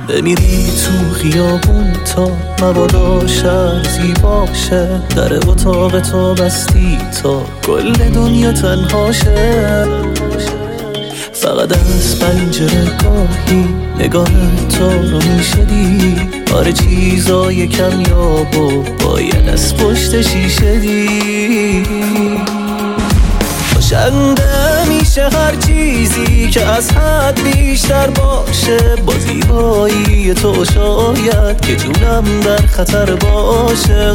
بمیری تو خیابون تا مبادا شهر زیباشه، در اتاق تو بستی تا کل دنیا تنهاشه. فقط از پنجره گاهی نگاه تو رو میشدی، آره چیزای کمیابو باید از پشت شیشه دی. خوشنده میشه هر چیزی که از حد بیشتر باشه، با زیبایی تو شاید که جونم در خطر باشه.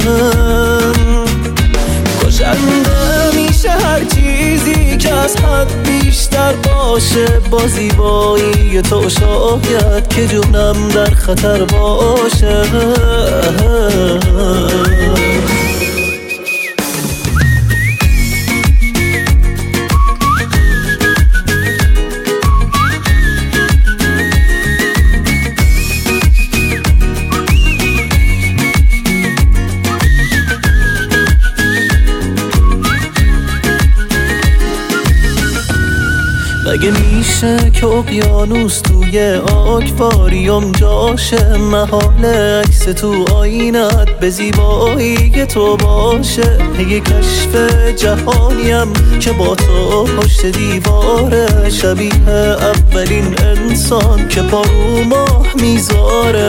خوشنده میشه هر چیزی که از حد بیشتر باشه، با زیبایی تو شاید که جونم در خطر باشه. مگه میشه که اقیانوس توی آکواریوم جاشه، محال عکس تو آینت به زیبایی تو باشه. یه کشف جهانیم که با تو پشت دیواره، شبیه اولین انسان که پا رو ماه میذاره.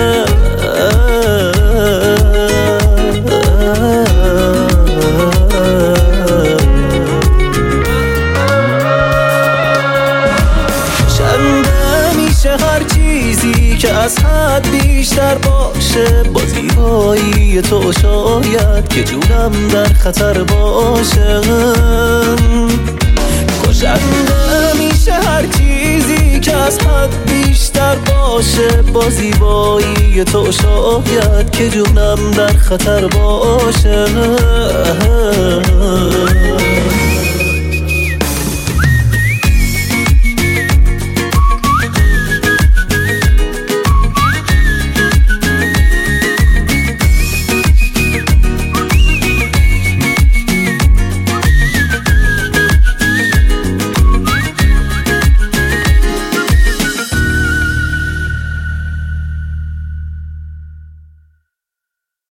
هر چیزی که از حد بیشتر باشه، با زیبایی تو شاید که جونم در خطر باشه. خوشنده میشه هر چیزی که از حد بیشتر باشه، با زیبایی تو شاید که جونم در خطر باشه.